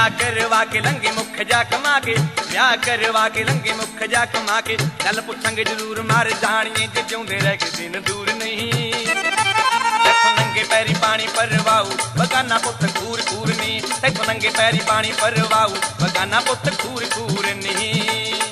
करवा के लंगे मुख जा कमा के, ब्याह करवा के लंगे मुख जा कमा के, चल पुछांगे जरूर मार जानिए जे जिउंदे रह के दिन दूर नहीं। तैथों नंगे पैरी पानी परवाऊ बगाना पुत खूर खूर नहीं, तैथों नंगे पैरी पानी परवाऊ बगाना पुत खूर खूर नहीं।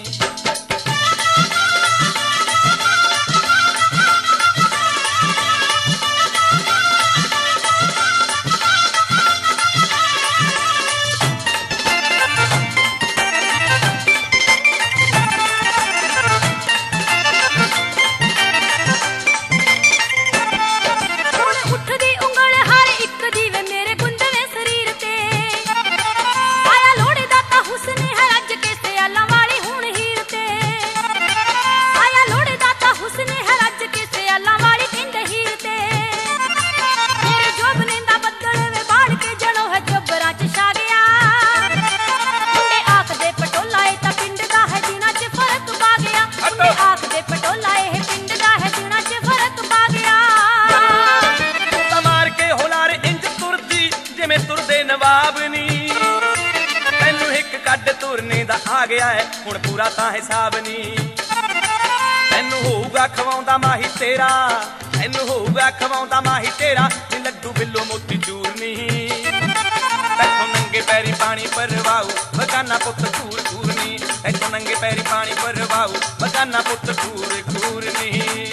आ गया है हुण पूरा तां हिसाब नी, तैनू होऊगा खवाउंदा माही तेरा, तैनू होऊगा खवाउंदा माही तेरा, नी लड्डू बिल्लो मोती चूर नी। तैथों नंगे पैरी पानी परवाऊ बगाना पुत खूर खूर नी, तैथों नंगे पैरी पानी परवाऊ बगाना पुत खूर खूर नी।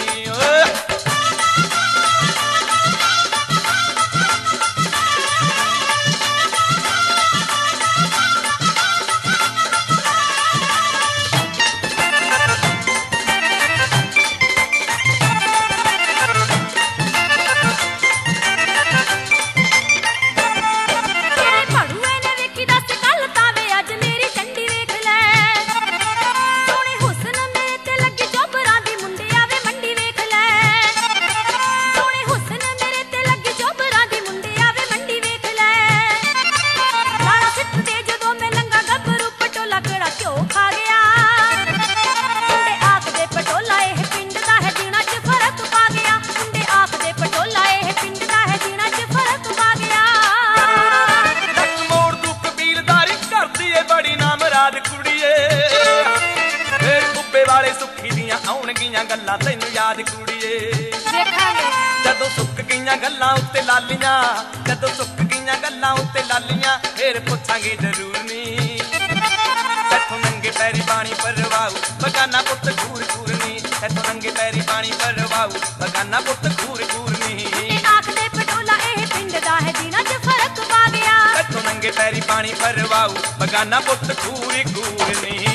गल्लां तैनू याद कुड़िए जदों सुक गईयां गल्लां उत्ते लालियां, जदों सुक गईयां गल्लां उत्ते लालियां, फिर पुछांगे जरूर नी। तैथों नंगे पैरी पानी परवाऊ बगाना पुत खूर खूर नी, तैथों नंगे पैरी पानी परवाऊ बगाना पुत खूर खूर नी। आखदे पटोला एह पिंड दा है जिना च फर्क पा गया, तैथों नंगे पैरी पानी परवाऊ बगाना पुत खूर खूर नी।